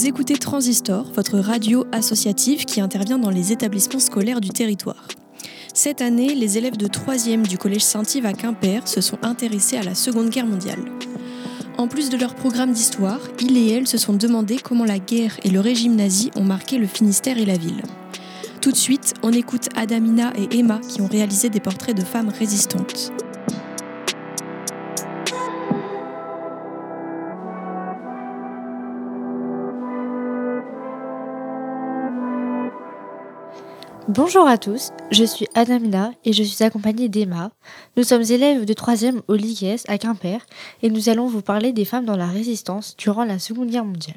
Vous écoutez Transistor, votre radio associative qui intervient dans les établissements scolaires du territoire. Cette année, les élèves de 3e du collège Saint-Yves à Quimper se sont intéressés à la Seconde Guerre mondiale. En plus de leur programme d'histoire, ils et elles se sont demandé comment la guerre et le régime nazi ont marqué le Finistère et la ville. Tout de suite, on écoute Adamina et Emma qui ont réalisé des portraits de femmes résistantes. Bonjour à tous, je suis Adamina et je suis accompagnée d'Emma. Nous sommes élèves de 3e au l'IGS à Quimper et nous allons vous parler des femmes dans la résistance durant la Seconde Guerre mondiale.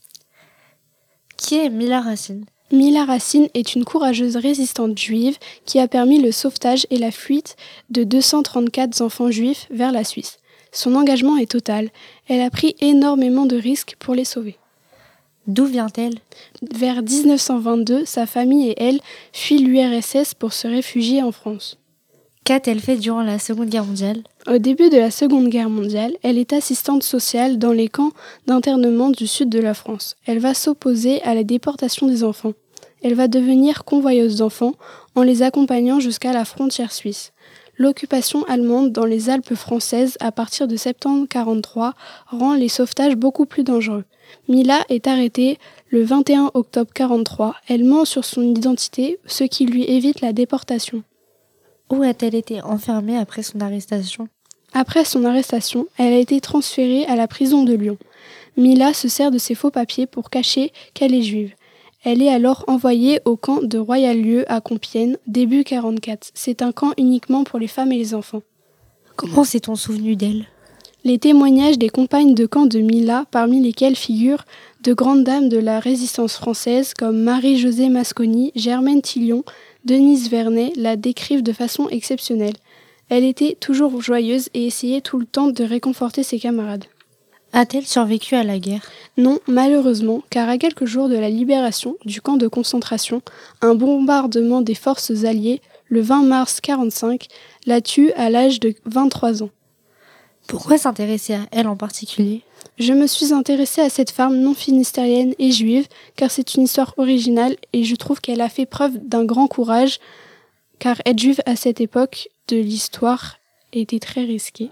Qui est Mila Racine ? Mila Racine est une courageuse résistante juive qui a permis le sauvetage et la fuite de 234 enfants juifs vers la Suisse. Son engagement est total. Elle a pris énormément de risques pour les sauver. D'où vient-elle ? Vers 1922, sa famille et elle fuient l'URSS pour se réfugier en France. Qu'a-t-elle fait durant la Seconde Guerre mondiale ? Au début de la Seconde Guerre mondiale, elle est assistante sociale dans les camps d'internement du sud de la France. Elle va s'opposer à la déportation des enfants. Elle va devenir convoyeuse d'enfants en les accompagnant jusqu'à la frontière suisse. L'occupation allemande dans les Alpes françaises à partir de septembre 1943 rend les sauvetages beaucoup plus dangereux. Mila est arrêtée le 21 octobre 1943. Elle ment sur son identité, ce qui lui évite la déportation. Où a-t-elle été enfermée après son arrestation ? Après son arrestation, elle a été transférée à la prison de Lyon. Mila se sert de ses faux papiers pour cacher qu'elle est juive. Elle est alors envoyée au camp de Royal-Lieu à Compiègne, début 1944. C'est un camp uniquement pour les femmes et les enfants. Comment s'est-on souvenu d'elle ? Les témoignages des compagnes de camp de Mila, parmi lesquelles figurent de grandes dames de la résistance française comme Marie-Josée Masconi, Germaine Tillion, Denise Vernet, la décrivent de façon exceptionnelle. Elle était toujours joyeuse et essayait tout le temps de réconforter ses camarades. A-t-elle survécu à la guerre ? Non, malheureusement, car à quelques jours de la libération du camp de concentration, un bombardement des forces alliées, le 20 mars 1945, la tue à l'âge de 23 ans. Pourquoi s'intéresser à elle en particulier ? Je me suis intéressée à cette femme non finistérienne et juive, car c'est une histoire originale et je trouve qu'elle a fait preuve d'un grand courage, car être juive à cette époque de l'histoire était très risqué.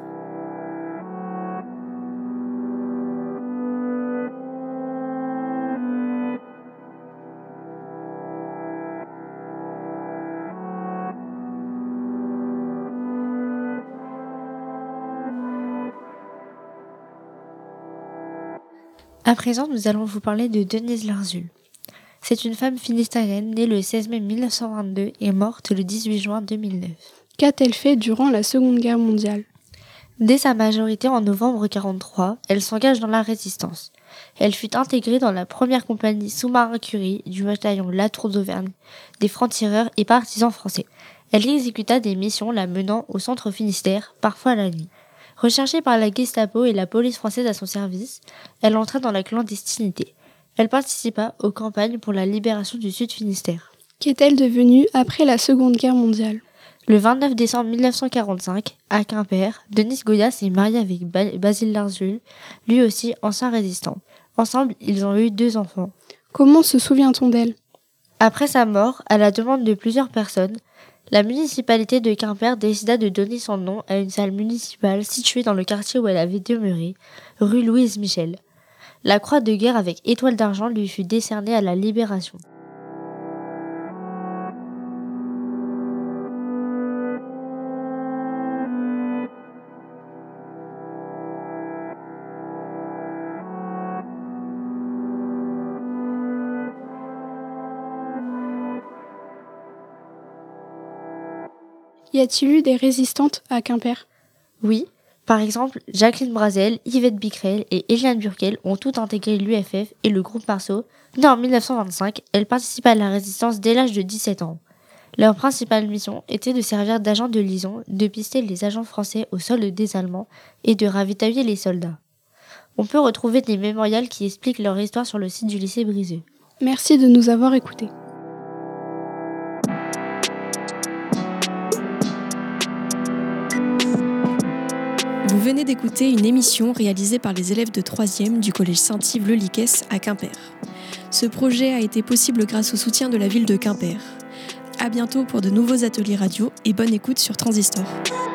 À présent, nous allons vous parler de Denise Larzul. C'est une femme finistérienne née le 16 mai 1922 et morte le 18 juin 2009. Qu'a-t-elle fait durant la Seconde Guerre mondiale ? Dès sa majorité en novembre 1943, elle s'engage dans la résistance. Elle fut intégrée dans la première compagnie sous-marin Curie du bataillon La Tour d'Auvergne, des francs-tireurs et partisans français. Elle exécuta des missions la menant au centre Finistère, parfois la nuit. Recherchée par la Gestapo et la police française à son service, elle entra dans la clandestinité. Elle participa aux campagnes pour la libération du Sud Finistère. Qu'est-elle devenue après la Seconde Guerre mondiale ? Le 29 décembre 1945, à Quimper, Denise Goya s'est mariée avec Basile Larzul, lui aussi ancien résistant. Ensemble, ils ont eu 2 enfants. Comment se souvient-on d'elle ? Après sa mort, à la demande de plusieurs personnes, la municipalité de Quimper décida de donner son nom à une salle municipale située dans le quartier où elle avait demeuré, rue Louise Michel. La croix de guerre avec étoile d'argent lui fut décernée à la Libération. Y a-t-il eu des résistantes à Quimper ? Oui, par exemple, Jacqueline Brazel, Yvette Bicrel et Eliane Burkel ont toutes intégré l'UFF et le groupe Marceau. Née en 1925, elles participaient à la résistance dès l'âge de 17 ans. Leur principale mission était de servir d'agents de liaison, de pister les agents français au sol des Allemands et de ravitailler les soldats. On peut retrouver des mémorials qui expliquent leur histoire sur le site du lycée Briseux. Merci de nous avoir écoutés. Vous venez d'écouter une émission réalisée par les élèves de 3e du collège Saint-Yves-le-Liquès à Quimper. Ce projet a été possible grâce au soutien de la ville de Quimper. À bientôt pour de nouveaux ateliers radio et bonne écoute sur Transistor.